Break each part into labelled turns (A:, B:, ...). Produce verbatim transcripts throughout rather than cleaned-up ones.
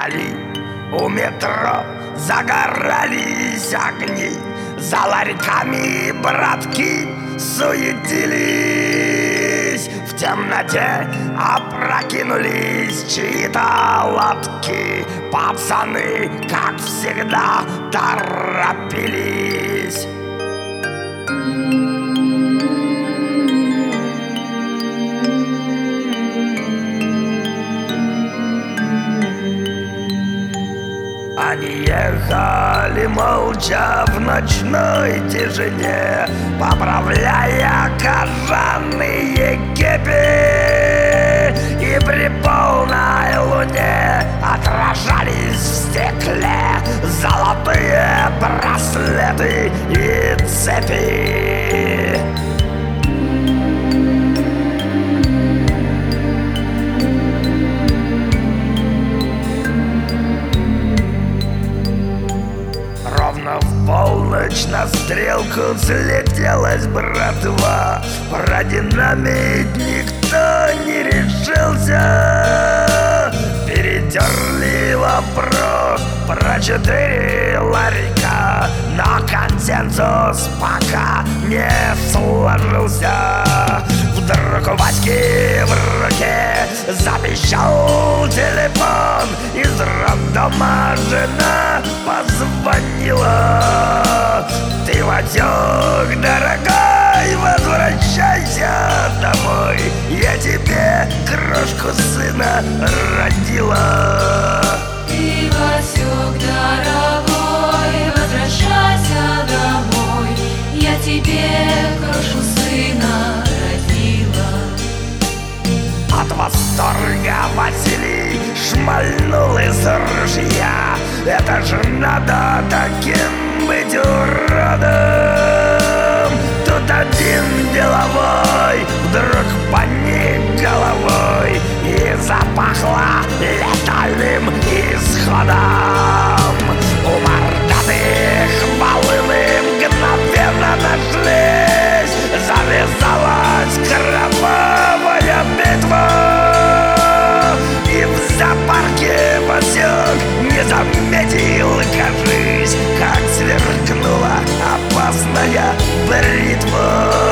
A: вдали у метро загорались огни. За ларьками братки суетились. В темноте опрокинулись чьи-то лапки. Пацаны, как всегда, торопились. Они ехали молча в ночной тишине, поправляя кожаные кепи, и при полной луне отражались в стекле золотые браслеты и цепи. В полночь на стрелку слетелась братва. Про динамит никто не решился. Перетерли вопрос про четыре ларька, но консенсус пока не сложился. Вдруг у Васьки в руке запищал телефон. Из роддома жена позвонила: ты, Ватек, дорогой, возвращайся домой, я тебе крошку сына родила.
B: Ты, Васек, дорогой, возвращайся домой, я тебе крошку сына родила.
A: От восторга Василий шмальнул из ружья. Это же надо таким быть уродом. Тут один деловой вдруг поник головой, и запахло летальным исходом. У мордатых волыны мгновенно нашлись. Завязалась кровавая битва, и в зоопарке Васек не заметил, кажись, как сверкнула опасная бритва.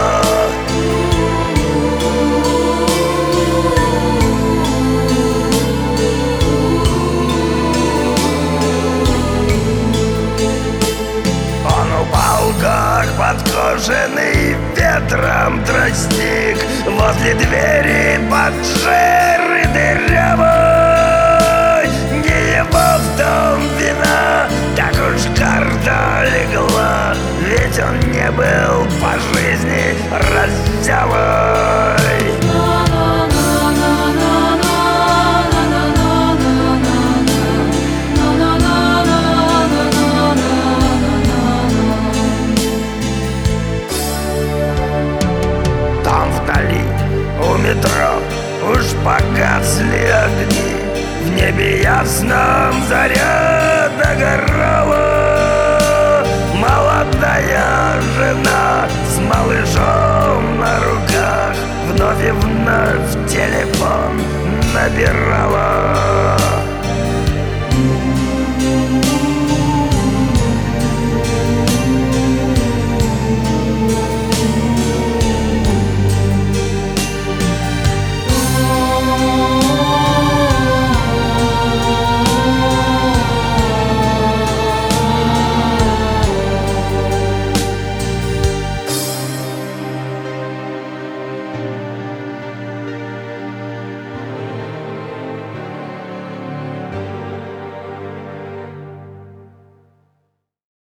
A: Он упал, как подкошенный ветром тростник, возле двери поджерый дырявой. Не его в дом вина, так уж карта легла, ведь он не был по жизни раззявой.